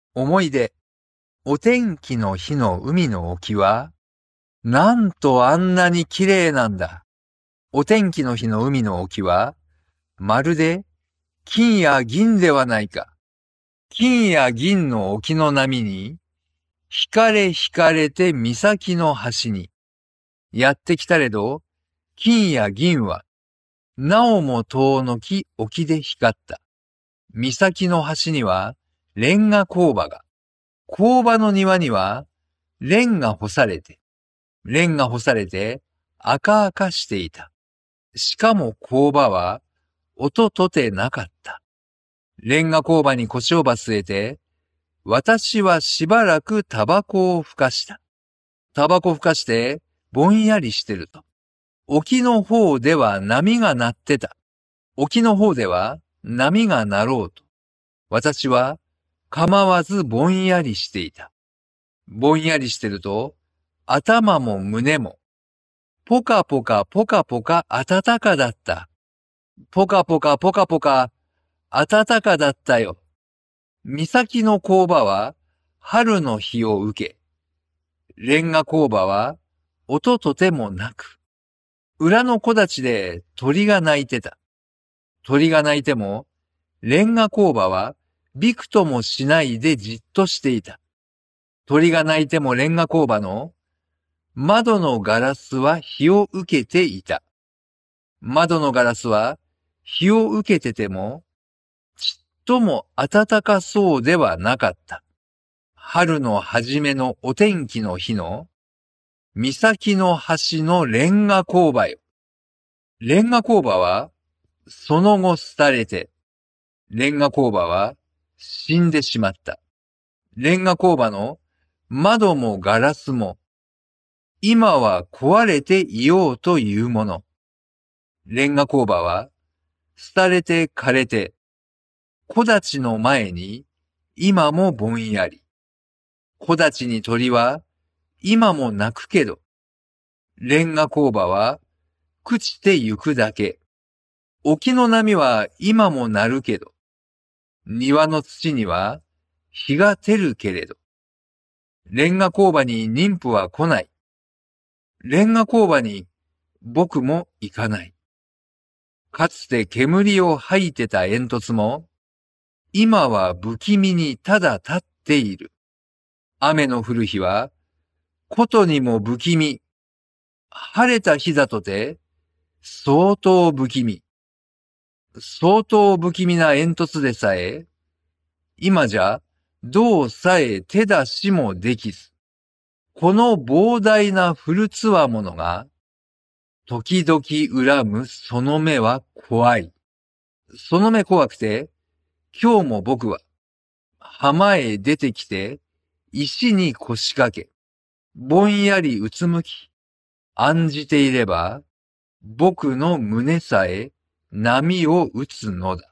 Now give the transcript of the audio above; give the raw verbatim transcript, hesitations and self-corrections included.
思い出。お天気の日の海の沖は、なんとあんなに綺麗なんだ。お天気の日の海の沖は、まるで金や銀ではないか。金や銀の沖の波に、惹かれ惹かれて岬の端に。やってきたれど、金や銀は、なおも遠のき沖で光った。岬の端には、レンガ工場が。工場の庭には、レンガ干されて、レンガ干されて、赤々していた。しかも工場は、音とてなかった。レンガ工場に腰をば据えて、私はしばらくタバコをふかした。タバコふかして、ぼんやりしてると。沖の方では波が鳴ってた。沖の方では波が鳴ろうと。私は構わずぼんやりしていた。ぼんやりしてると、頭も胸も、ポカポカポカポカ暖かだった。ポカポカポカポカ暖かだったよ。岬の工場は春の日を受け、レンガ工場は音とてもなく、裏の木立で鳥が鳴いてた。鳥が鳴いても、レンガ工場はびくともしないでじっとしていた。鳥が鳴いてもレンガ工場の窓のガラスは日を受けていた。窓のガラスは日を受けてても、ちっとも暖かそうではなかった。春の初めのお天気の日の、岬の端のレンガ工場よ。レンガ工場は、その後廃れて、レンガ工場は死んでしまった。レンガ工場の窓もガラスも、今は壊れていようというもの。レンガ工場は、廃れて枯れて、木立の前に今もぼんやり。木立に鳥は今も鳴くけど、レンガ工場は朽ちてゆくだけ。沖の波は今も鳴るけど、庭の土には日が照るけれど、レンガ工場に妊婦は来ない。レンガ工場に僕も行かない。かつて煙を吐いてた煙突も、今は不気味にただ立っている。雨の降る日は、ことにも不気味。晴れた日だとて、相当不気味。相当不気味な煙突でさえ、今じゃ、どうさえ手出しもできず。この膨大な古つわものが、時々恨むその目は怖い。その目怖くて、今日も僕は、浜へ出てきて、石に腰掛け、ぼんやりうつむき、案じていれば、僕の胸さえ波を打つのだ。